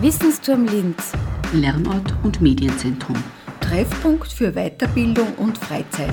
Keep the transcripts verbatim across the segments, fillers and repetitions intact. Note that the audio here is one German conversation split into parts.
Wissensturm Linz. Lernort und Medienzentrum. Treffpunkt für Weiterbildung und Freizeit.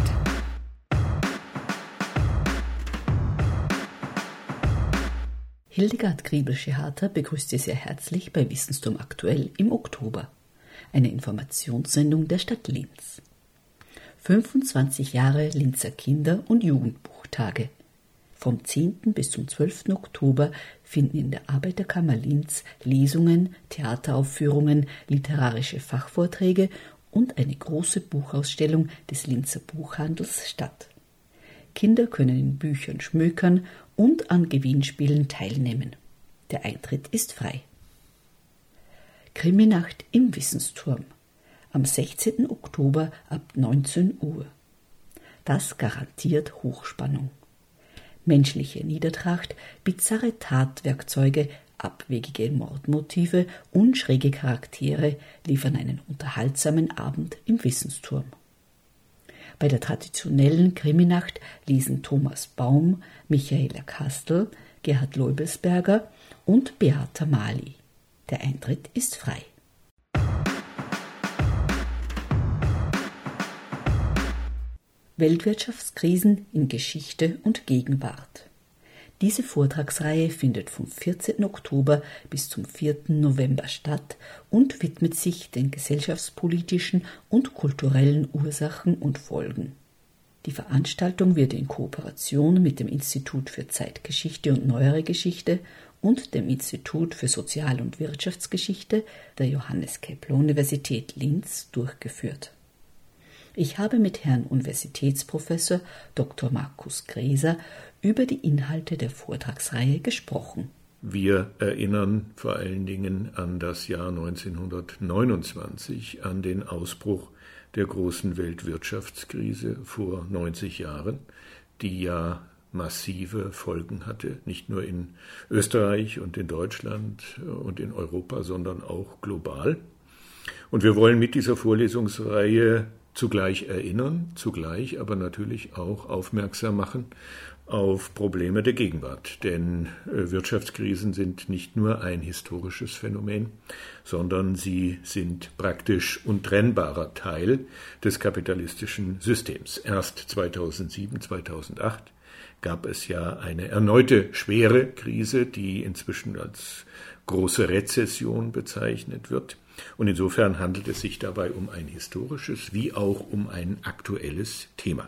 Hildegard Griebel-Scheharter begrüßt Sie sehr herzlich bei Wissensturm aktuell im Oktober, eine Informationssendung der Stadt Linz. fünfundzwanzig Jahre Linzer Kinder- und Jugendbuchtage. Vom zehnten bis zum zwölften Oktober finden in der Arbeiterkammer Linz Lesungen, Theateraufführungen, literarische Fachvorträge und eine große Buchausstellung des Linzer Buchhandels statt. Kinder können in Büchern schmökern und an Gewinnspielen teilnehmen. Der Eintritt ist frei. Kriminacht im Wissensturm. Am sechzehnten Oktober ab neunzehn Uhr. Das garantiert Hochspannung. Menschliche Niedertracht, bizarre Tatwerkzeuge, abwegige Mordmotive und schräge Charaktere liefern einen unterhaltsamen Abend im Wissensturm. Bei der traditionellen Kriminacht lesen Thomas Baum, Michaela Kastel, Gerhard Leubelsberger und Beata Mali. Der Eintritt ist frei. Weltwirtschaftskrisen in Geschichte und Gegenwart. Diese Vortragsreihe findet vom vierzehnten Oktober bis zum vierten November statt und widmet sich den gesellschaftspolitischen und kulturellen Ursachen und Folgen. Die Veranstaltung wird in Kooperation mit dem Institut für Zeitgeschichte und Neuere Geschichte und dem Institut für Sozial- und Wirtschaftsgeschichte der Johannes Kepler-Universität Linz durchgeführt. Ich habe mit Herrn Universitätsprofessor Doktor Markus Gräser über die Inhalte der Vortragsreihe gesprochen. Wir erinnern vor allen Dingen an das Jahr neunzehnhundertneunundzwanzig, an den Ausbruch der großen Weltwirtschaftskrise vor neunzig Jahren, die ja massive Folgen hatte, nicht nur in Österreich und in Deutschland und in Europa, sondern auch global. Und wir wollen mit dieser Vorlesungsreihe zugleich erinnern, zugleich aber natürlich auch aufmerksam machen auf Probleme der Gegenwart. Denn Wirtschaftskrisen sind nicht nur ein historisches Phänomen, sondern sie sind praktisch untrennbarer Teil des kapitalistischen Systems. Erst zweitausendsieben, zweitausendacht gab es ja eine erneute schwere Krise, die inzwischen als große Rezession bezeichnet wird. Und insofern handelt es sich dabei um ein historisches wie auch um ein aktuelles Thema.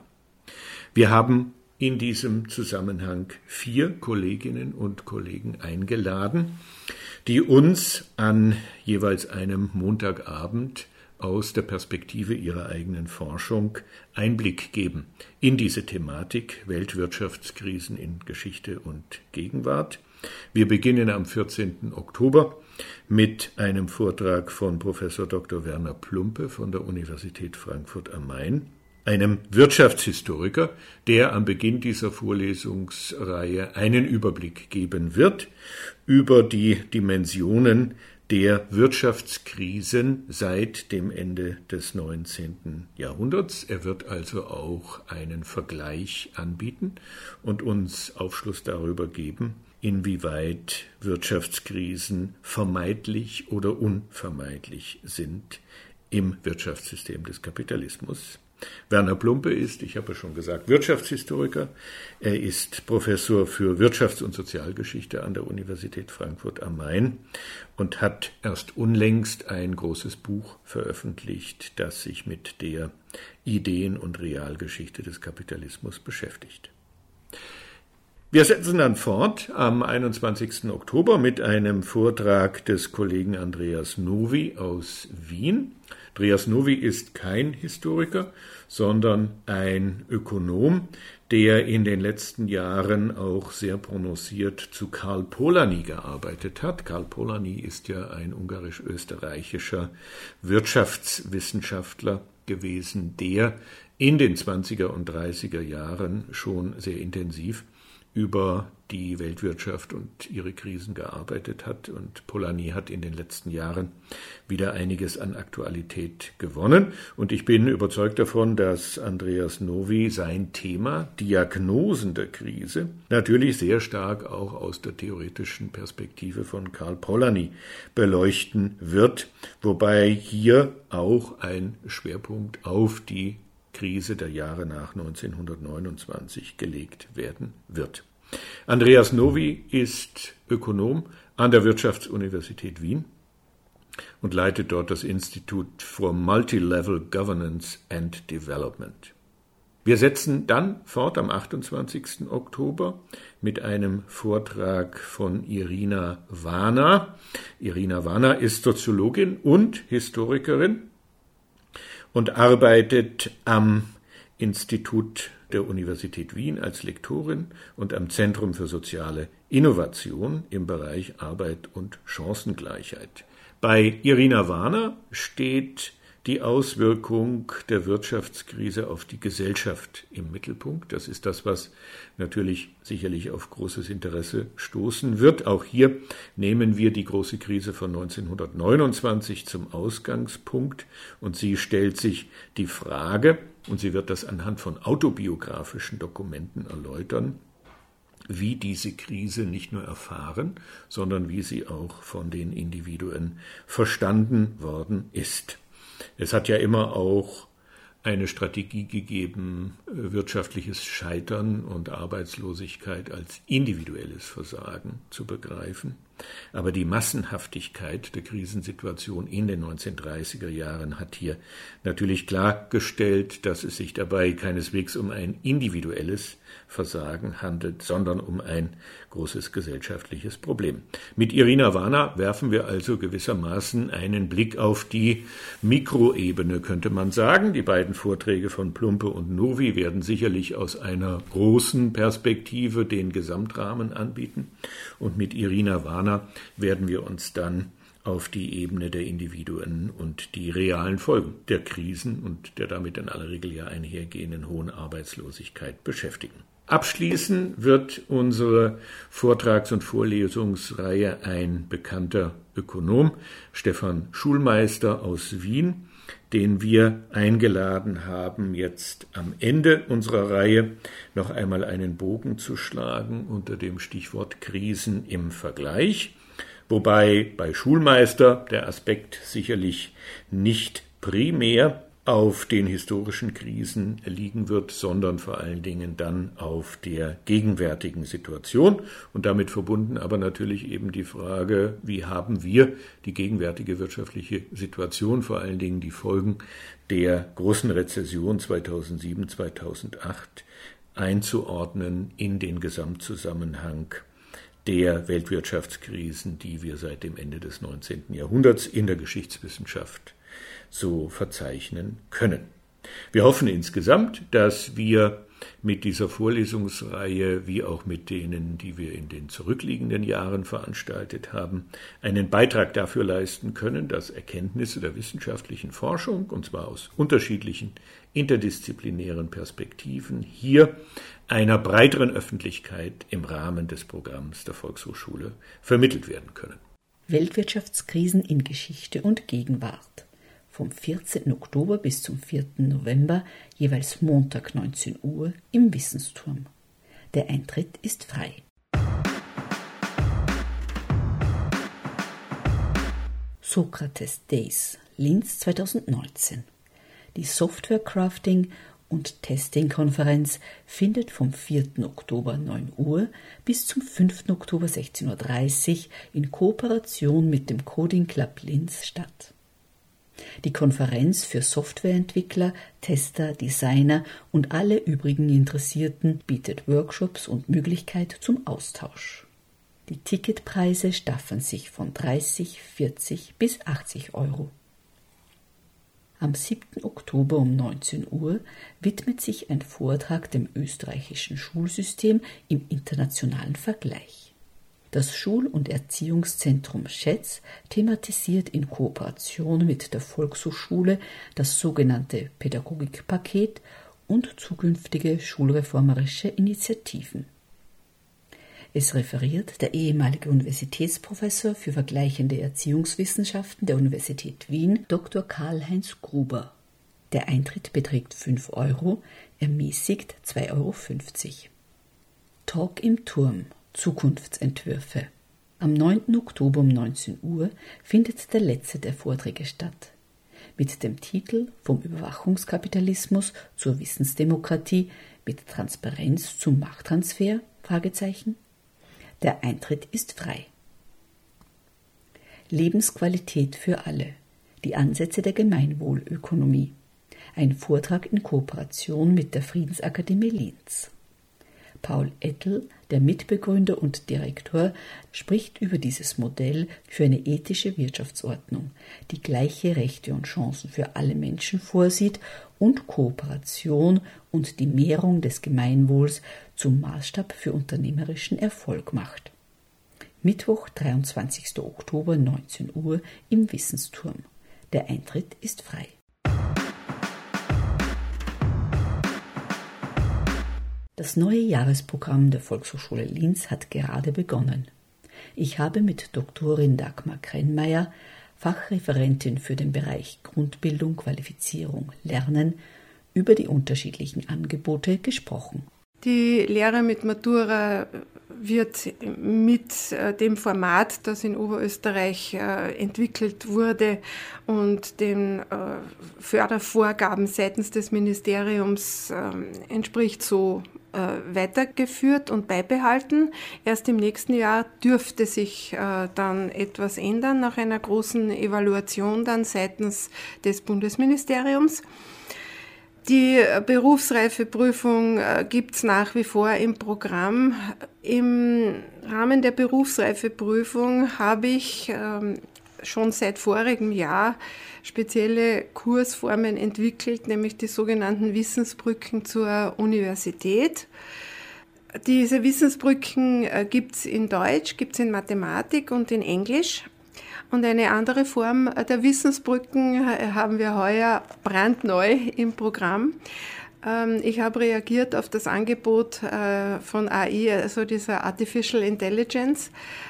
Wir haben in diesem Zusammenhang vier Kolleginnen und Kollegen eingeladen, die uns an jeweils einem Montagabend aus der Perspektive ihrer eigenen Forschung Einblick geben in diese Thematik Weltwirtschaftskrisen in Geschichte und Gegenwart. Wir beginnen am vierzehnten Oktober mit einem Vortrag von Professor Doktor Werner Plumpe von der Universität Frankfurt am Main, einem Wirtschaftshistoriker, der am Beginn dieser Vorlesungsreihe einen Überblick geben wird über die Dimensionen der Wirtschaftskrisen seit dem Ende des neunzehnten Jahrhunderts. Er wird also auch einen Vergleich anbieten und uns Aufschluss darüber geben, inwieweit Wirtschaftskrisen vermeidlich oder unvermeidlich sind im Wirtschaftssystem des Kapitalismus. Werner Plumpe ist, ich habe schon gesagt, Wirtschaftshistoriker. Er ist Professor für Wirtschafts- und Sozialgeschichte an der Universität Frankfurt am Main und hat erst unlängst ein großes Buch veröffentlicht, das sich mit der Ideen- und Realgeschichte des Kapitalismus beschäftigt. Wir setzen dann fort am einundzwanzigsten Oktober mit einem Vortrag des Kollegen Andreas Novi aus Wien. Andreas Novi ist kein Historiker, sondern ein Ökonom, der in den letzten Jahren auch sehr prononciert zu Karl Polanyi gearbeitet hat. Karl Polanyi ist ja ein ungarisch-österreichischer Wirtschaftswissenschaftler gewesen, der in den zwanziger und dreißiger Jahren schon sehr intensiv über die Weltwirtschaft und ihre Krisen gearbeitet hat. Und Polanyi hat in den letzten Jahren wieder einiges an Aktualität gewonnen. Und ich bin überzeugt davon, dass Andreas Novy sein Thema Diagnosen der Krise natürlich sehr stark auch aus der theoretischen Perspektive von Karl Polanyi beleuchten wird, wobei hier auch ein Schwerpunkt auf die Krise der Jahre nach neunzehnhundertneunundzwanzig gelegt werden wird. Andreas Novy ist Ökonom an der Wirtschaftsuniversität Wien und leitet dort das Institute for Multilevel Governance and Development. Wir setzen dann fort am achtundzwanzigsten Oktober mit einem Vortrag von Irina Varna. Irina Varna ist Soziologin und Historikerin und arbeitet am Institut der Universität Wien als Lektorin und am Zentrum für soziale Innovation im Bereich Arbeit und Chancengleichheit. Bei Irina Varna steht die Auswirkung der Wirtschaftskrise auf die Gesellschaft im Mittelpunkt. Das ist das, was natürlich sicherlich auf großes Interesse stoßen wird. Auch hier nehmen wir die große Krise von neunzehnhundertneunundzwanzig zum Ausgangspunkt und sie stellt sich die Frage, und sie wird das anhand von autobiografischen Dokumenten erläutern, wie diese Krise nicht nur erfahren, sondern wie sie auch von den Individuen verstanden worden ist. Es hat ja immer auch eine Strategie gegeben, wirtschaftliches Scheitern und Arbeitslosigkeit als individuelles Versagen zu begreifen. Aber die Massenhaftigkeit der Krisensituation in den neunzehnhundertdreißiger Jahren hat hier natürlich klargestellt, dass es sich dabei keineswegs um ein individuelles Versagen handelt, sondern um ein großes gesellschaftliches Problem. Mit Irina Varna werfen wir also gewissermaßen einen Blick auf die Mikroebene, könnte man sagen. Die beiden Vorträge von Plumpe und Novy werden sicherlich aus einer großen Perspektive den Gesamtrahmen anbieten. Und mit Irina Varna werden wir uns dann auf die Ebene der Individuen und die realen Folgen der Krisen und der damit in aller Regel ja einhergehenden hohen Arbeitslosigkeit beschäftigen. Abschließen wird unsere Vortrags- und Vorlesungsreihe ein bekannter Ökonom, Stefan Schulmeister aus Wien, den wir eingeladen haben, jetzt am Ende unserer Reihe noch einmal einen Bogen zu schlagen unter dem Stichwort Krisen im Vergleich, wobei bei Schulmeister der Aspekt sicherlich nicht primär auf den historischen Krisen liegen wird, sondern vor allen Dingen dann auf der gegenwärtigen Situation und damit verbunden aber natürlich eben die Frage, wie haben wir die gegenwärtige wirtschaftliche Situation, vor allen Dingen die Folgen der großen Rezession zweitausendsieben, zweitausendacht einzuordnen in den Gesamtzusammenhang der Weltwirtschaftskrisen, die wir seit dem Ende des neunzehnten Jahrhunderts in der Geschichtswissenschaft so verzeichnen können. Wir hoffen insgesamt, dass wir mit dieser Vorlesungsreihe, wie auch mit denen, die wir in den zurückliegenden Jahren veranstaltet haben, einen Beitrag dafür leisten können, dass Erkenntnisse der wissenschaftlichen Forschung, und zwar aus unterschiedlichen interdisziplinären Perspektiven, hier einer breiteren Öffentlichkeit im Rahmen des Programms der Volkshochschule vermittelt werden können. Weltwirtschaftskrisen in Geschichte und Gegenwart. Vom vierzehnten Oktober bis zum vierten November, jeweils Montag neunzehn Uhr im Wissensturm. Der Eintritt ist frei. Sokrates Days, Linz zweitausendneunzehn. Die Software Crafting und Testing-Konferenz findet vom vierten Oktober neun Uhr bis zum fünften Oktober sechzehn Uhr dreißig in Kooperation mit dem Coding Club Linz statt. Die Konferenz für Softwareentwickler, Tester, Designer und alle übrigen Interessierten bietet Workshops und Möglichkeit zum Austausch. Die Ticketpreise staffern sich von dreißig, vierzig bis achtzig Euro. Am siebten Oktober um neunzehn Uhr widmet sich ein Vortrag dem österreichischen Schulsystem im internationalen Vergleich. Das Schul- und Erziehungszentrum Schätz thematisiert in Kooperation mit der Volkshochschule das sogenannte Pädagogikpaket und zukünftige schulreformerische Initiativen. Es referiert der ehemalige Universitätsprofessor für vergleichende Erziehungswissenschaften der Universität Wien, Doktor Karl-Heinz Gruber. Der Eintritt beträgt fünf Euro, ermäßigt zwei Euro fünfzig. Talk im Turm – Zukunftsentwürfe. Am neunten Oktober um neunzehn Uhr findet der letzte der Vorträge statt. Mit dem Titel »Vom Überwachungskapitalismus zur Wissensdemokratie mit Transparenz zum Machttransfer?« Fragezeichen. Der Eintritt ist frei. Lebensqualität für alle. Die Ansätze der Gemeinwohlökonomie. Ein Vortrag in Kooperation mit der Friedensakademie Linz. Paul Ettel, der Mitbegründer und Direktor, spricht über dieses Modell für eine ethische Wirtschaftsordnung, die gleiche Rechte und Chancen für alle Menschen vorsieht und Kooperation und die Mehrung des Gemeinwohls zum Maßstab für unternehmerischen Erfolg macht. Mittwoch, dreiundzwanzigster Oktober, neunzehn Uhr im Wissensturm. Der Eintritt ist frei. Das neue Jahresprogramm der Volkshochschule Linz hat gerade begonnen. Ich habe mit Doktorin Dagmar Krennmeier, Fachreferentin für den Bereich Grundbildung, Qualifizierung, Lernen, über die unterschiedlichen Angebote gesprochen. Die Lehre mit Matura wird mit dem Format, das in Oberösterreich entwickelt wurde und den Fördervorgaben seitens des Ministeriums entspricht, so weitergeführt und beibehalten. Erst im nächsten Jahr dürfte sich dann etwas ändern, nach einer großen Evaluation dann seitens des Bundesministeriums. Die Berufsreifeprüfung gibt es nach wie vor im Programm. Im Rahmen der Berufsreifeprüfung habe ich ähm, schon seit vorigem Jahr spezielle Kursformen entwickelt, nämlich die sogenannten Wissensbrücken zur Universität. Diese Wissensbrücken äh, gibt es in Deutsch, gibt es in Mathematik und in Englisch. Und eine andere Form der Wissensbrücken haben wir heuer brandneu im Programm. Ich habe reagiert auf das Angebot von A I, also dieser Artificial Intelligence,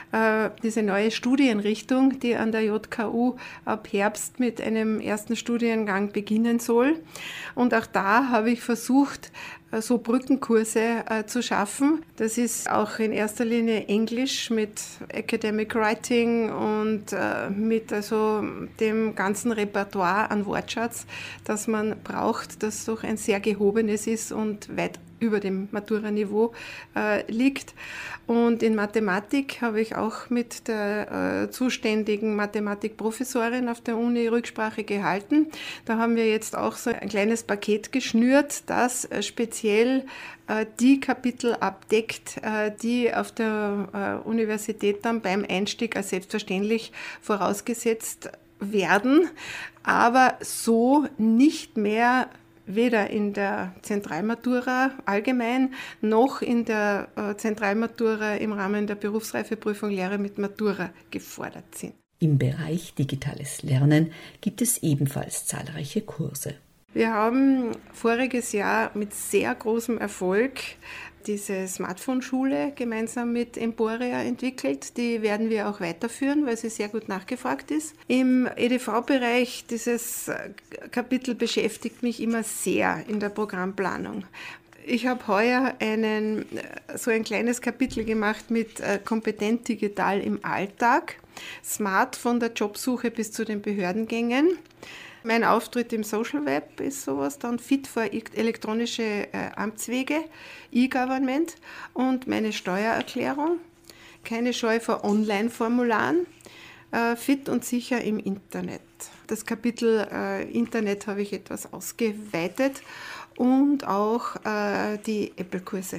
diese neue Studienrichtung, die an der J K U ab Herbst mit einem ersten Studiengang beginnen soll. Und auch da habe ich versucht, so Brückenkurse äh, zu schaffen. Das ist auch in erster Linie Englisch mit Academic Writing und äh, mit also dem ganzen Repertoire an Wortschatz, das man braucht, das doch ein sehr gehobenes ist und weit über dem Matura-Niveau äh, liegt. Und in Mathematik habe ich auch mit der äh, zuständigen Mathematikprofessorin auf der Uni Rücksprache gehalten. Da haben wir jetzt auch so ein kleines Paket geschnürt, das äh, speziell äh, die Kapitel abdeckt, äh, die auf der äh, Universität dann beim Einstieg als selbstverständlich vorausgesetzt werden, aber so nicht mehr weder in der Zentralmatura allgemein noch in der äh, Zentralmatura im Rahmen der Berufsreifeprüfung Lehre mit Matura gefordert sind. Im Bereich digitales Lernen gibt es ebenfalls zahlreiche Kurse. Wir haben voriges Jahr mit sehr großem Erfolg diese Smartphone-Schule gemeinsam mit Emporia entwickelt. Die werden wir auch weiterführen, weil sie sehr gut nachgefragt ist. Im E D V-Bereich, dieses Kapitel beschäftigt mich immer sehr in der Programmplanung. Ich habe heuer einen, so ein kleines Kapitel gemacht mit kompetent digital im Alltag, smart von der Jobsuche bis zu den Behördengängen. Mein Auftritt im Social Web ist sowas, dann fit für elektronische äh, Amtswege, E-Government und meine Steuererklärung. Keine Scheu vor Online-Formularen, äh, fit und sicher im Internet. Das Kapitel äh, Internet habe ich etwas ausgeweitet und auch äh, die Apple-Kurse.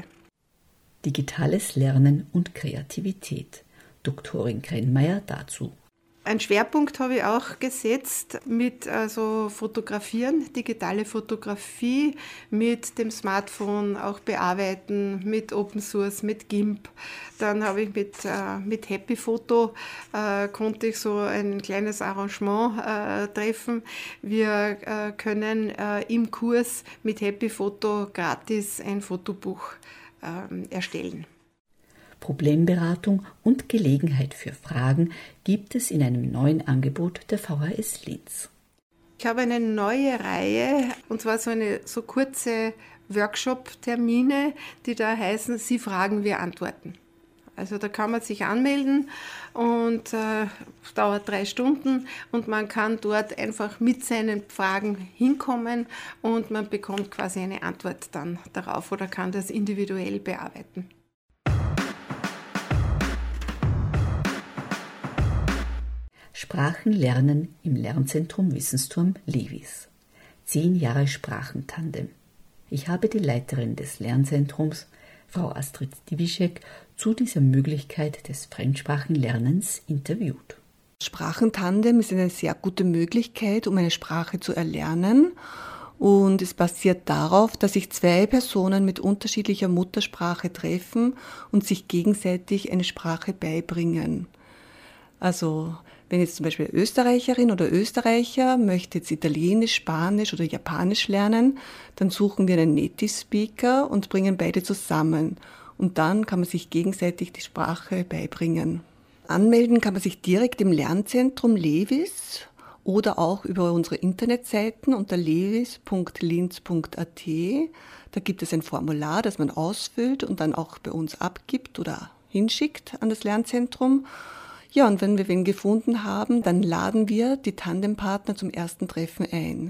Digitales Lernen und Kreativität. Doktorin Krennmeier dazu. Ein Schwerpunkt habe ich auch gesetzt mit also Fotografieren, digitale Fotografie, mit dem Smartphone auch bearbeiten, mit Open Source, mit GIMP. Dann habe ich mit, äh, mit Happy Photo äh, konnte ich so ein kleines Arrangement äh, treffen. Wir äh, können äh, im Kurs mit Happy Photo gratis ein Fotobuch äh, erstellen. Problemberatung und Gelegenheit für Fragen gibt es in einem neuen Angebot der V H S Linz. Ich habe eine neue Reihe, und zwar so eine so kurze Workshop-Termine, die da heißen, Sie fragen, wir antworten. Also da kann man sich anmelden und äh, dauert drei Stunden und man kann dort einfach mit seinen Fragen hinkommen und man bekommt quasi eine Antwort dann darauf oder kann das individuell bearbeiten. Sprachen lernen im Lernzentrum Wissensturm Lewis. Zehn Jahre Sprachentandem. Ich habe die Leiterin des Lernzentrums, Frau Astrid Diwischek, zu dieser Möglichkeit des Fremdsprachenlernens interviewt. Sprachentandem ist eine sehr gute Möglichkeit, um eine Sprache zu erlernen. Und es basiert darauf, dass sich zwei Personen mit unterschiedlicher Muttersprache treffen und sich gegenseitig eine Sprache beibringen. Also wenn jetzt zum Beispiel eine Österreicherin oder Österreicher möchte jetzt Italienisch, Spanisch oder Japanisch lernen, dann suchen wir einen Native Speaker und bringen beide zusammen. Und dann kann man sich gegenseitig die Sprache beibringen. Anmelden kann man sich direkt im Lernzentrum Lewis oder auch über unsere Internetseiten unter lewis punkt linz punkt a t. Da gibt es ein Formular, das man ausfüllt und dann auch bei uns abgibt oder hinschickt an das Lernzentrum. Ja, und wenn wir wen gefunden haben, dann laden wir die Tandempartner zum ersten Treffen ein.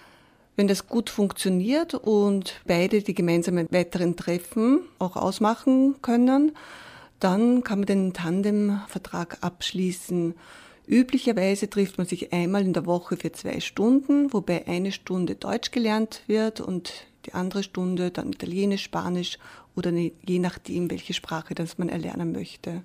Wenn das gut funktioniert und beide die gemeinsamen weiteren Treffen auch ausmachen können, dann kann man den Tandemvertrag abschließen. Üblicherweise trifft man sich einmal in der Woche für zwei Stunden, wobei eine Stunde Deutsch gelernt wird und die andere Stunde dann Italienisch, Spanisch oder je nachdem, welche Sprache das man erlernen möchte.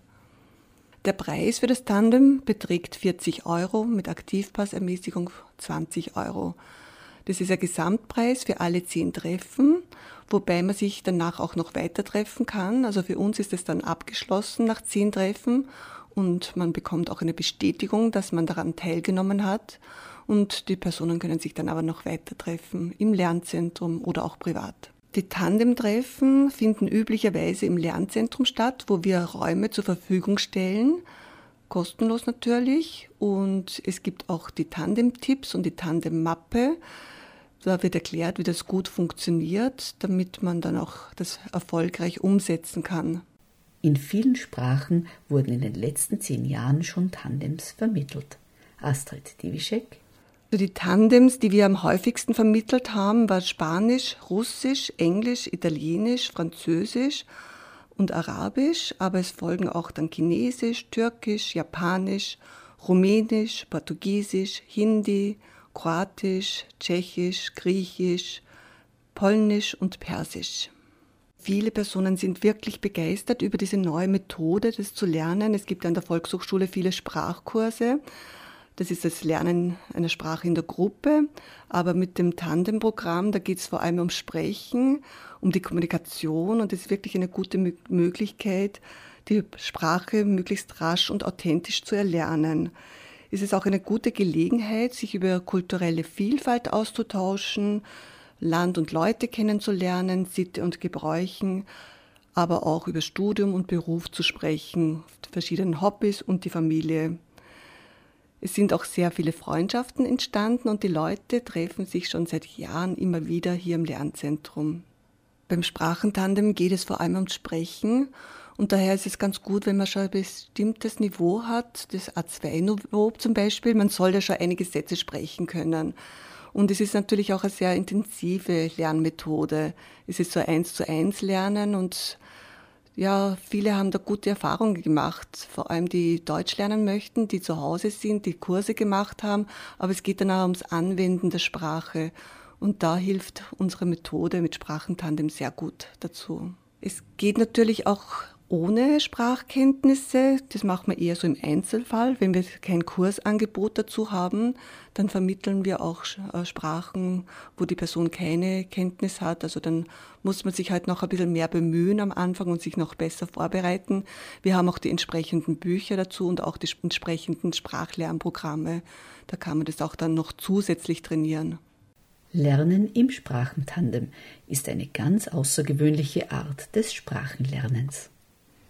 Der Preis für das Tandem beträgt vierzig Euro, mit Aktivpassermäßigung zwanzig Euro. Das ist der Gesamtpreis für alle zehn Treffen, wobei man sich danach auch noch weiter treffen kann. Also für uns ist es dann abgeschlossen nach zehn Treffen und man bekommt auch eine Bestätigung, dass man daran teilgenommen hat. Und die Personen können sich dann aber noch weiter treffen im Lernzentrum oder auch privat. Die Tandemtreffen finden üblicherweise im Lernzentrum statt, wo wir Räume zur Verfügung stellen, kostenlos natürlich. Und es gibt auch die Tandem-Tipps und die Tandem-Mappe. Da wird erklärt, wie das gut funktioniert, damit man dann auch das erfolgreich umsetzen kann. In vielen Sprachen wurden in den letzten zehn Jahren schon Tandems vermittelt. Astrid Diwischek. Die Tandems, die wir am häufigsten vermittelt haben, war Spanisch, Russisch, Englisch, Italienisch, Französisch und Arabisch, aber es folgen auch dann Chinesisch, Türkisch, Japanisch, Rumänisch, Portugiesisch, Hindi, Kroatisch, Tschechisch, Griechisch, Polnisch und Persisch. Viele Personen sind wirklich begeistert über diese neue Methode, das zu lernen. Es gibt an der Volkshochschule viele Sprachkurse. Das ist das Lernen einer Sprache in der Gruppe, aber mit dem Tandemprogramm, da geht es vor allem ums Sprechen, um die Kommunikation und es ist wirklich eine gute Möglichkeit, die Sprache möglichst rasch und authentisch zu erlernen. Es ist auch eine gute Gelegenheit, sich über kulturelle Vielfalt auszutauschen, Land und Leute kennenzulernen, Sitte und Gebräuchen, aber auch über Studium und Beruf zu sprechen, verschiedene Hobbys und die Familie. Es sind auch sehr viele Freundschaften entstanden und die Leute treffen sich schon seit Jahren immer wieder hier im Lernzentrum. Beim Sprachentandem geht es vor allem ums Sprechen und daher ist es ganz gut, wenn man schon ein bestimmtes Niveau hat, das A zwei Niveau zum Beispiel. Man soll ja schon einige Sätze sprechen können. Und es ist natürlich auch eine sehr intensive Lernmethode. Es ist so eins zu eins Lernen und ja, viele haben da gute Erfahrungen gemacht, vor allem die Deutsch lernen möchten, die zu Hause sind, die Kurse gemacht haben, aber es geht dann auch ums Anwenden der Sprache und da hilft unsere Methode mit Sprachentandem sehr gut dazu. Es geht natürlich auch ohne Sprachkenntnisse, das machen wir eher so im Einzelfall. Wenn wir kein Kursangebot dazu haben, dann vermitteln wir auch Sprachen, wo die Person keine Kenntnis hat. Also dann muss man sich halt noch ein bisschen mehr bemühen am Anfang und sich noch besser vorbereiten. Wir haben auch die entsprechenden Bücher dazu und auch die entsprechenden Sprachlernprogramme. Da kann man das auch dann noch zusätzlich trainieren. Lernen im Sprachentandem ist eine ganz außergewöhnliche Art des Sprachenlernens.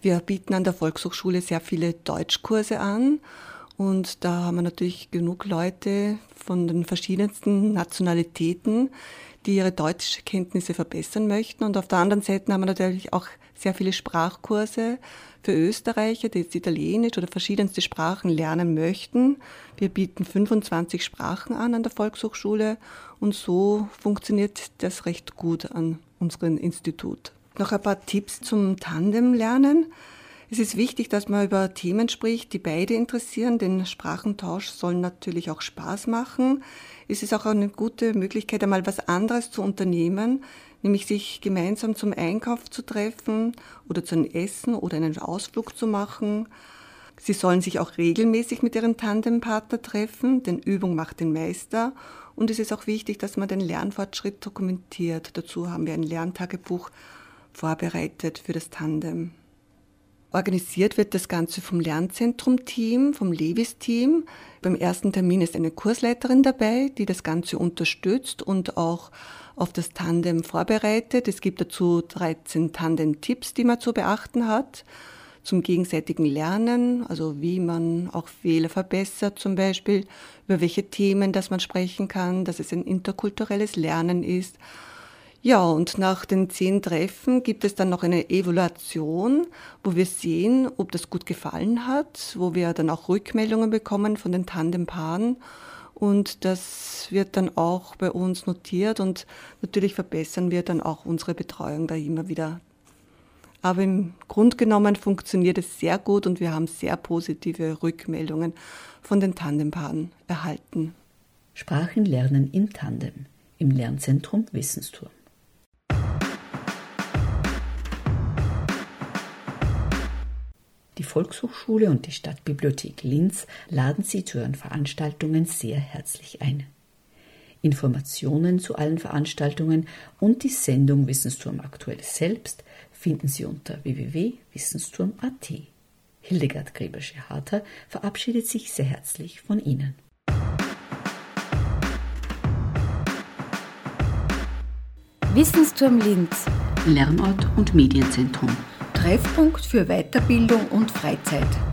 Wir bieten an der Volkshochschule sehr viele Deutschkurse an und da haben wir natürlich genug Leute von den verschiedensten Nationalitäten, die ihre Deutschkenntnisse verbessern möchten. Und auf der anderen Seite haben wir natürlich auch sehr viele Sprachkurse für Österreicher, die jetzt Italienisch oder verschiedenste Sprachen lernen möchten. Wir bieten fünfundzwanzig Sprachen an an der Volkshochschule und so funktioniert das recht gut an unserem Institut. Noch ein paar Tipps zum Tandemlernen. Es ist wichtig, dass man über Themen spricht, die beide interessieren. Den Sprachentausch soll natürlich auch Spaß machen. Es ist auch eine gute Möglichkeit, einmal was anderes zu unternehmen, nämlich sich gemeinsam zum Einkauf zu treffen oder zu einem Essen oder einen Ausflug zu machen. Sie sollen sich auch regelmäßig mit ihren Tandempartner treffen, denn Übung macht den Meister. Und es ist auch wichtig, dass man den Lernfortschritt dokumentiert. Dazu haben wir ein Lerntagebuch vorbereitet für das Tandem. Organisiert wird das Ganze vom Lernzentrum-Team, vom Lewis-Team. Beim ersten Termin ist eine Kursleiterin dabei, die das Ganze unterstützt und auch auf das Tandem vorbereitet. Es gibt dazu dreizehn Tandem-Tipps, die man zu beachten hat, zum gegenseitigen Lernen, also wie man auch Fehler verbessert zum Beispiel, über welche Themen das man sprechen kann, dass es ein interkulturelles Lernen ist. Ja, und nach den zehn Treffen gibt es dann noch eine Evaluation, wo wir sehen, ob das gut gefallen hat, wo wir dann auch Rückmeldungen bekommen von den Tandempaaren. Und das wird dann auch bei uns notiert und natürlich verbessern wir dann auch unsere Betreuung da immer wieder. Aber im Grunde genommen funktioniert es sehr gut und wir haben sehr positive Rückmeldungen von den Tandempaaren erhalten. Sprachenlernen im Tandem im Lernzentrum Wissensturm. Die Volkshochschule und die Stadtbibliothek Linz laden Sie zu ihren Veranstaltungen sehr herzlich ein. Informationen zu allen Veranstaltungen und die Sendung Wissensturm aktuell selbst finden Sie unter w w w punkt wissensturm punkt a t. Hildegard Gräbersche-Harter verabschiedet sich sehr herzlich von Ihnen. Wissensturm Linz. Lernort und Medienzentrum. Treffpunkt für Weiterbildung und Freizeit.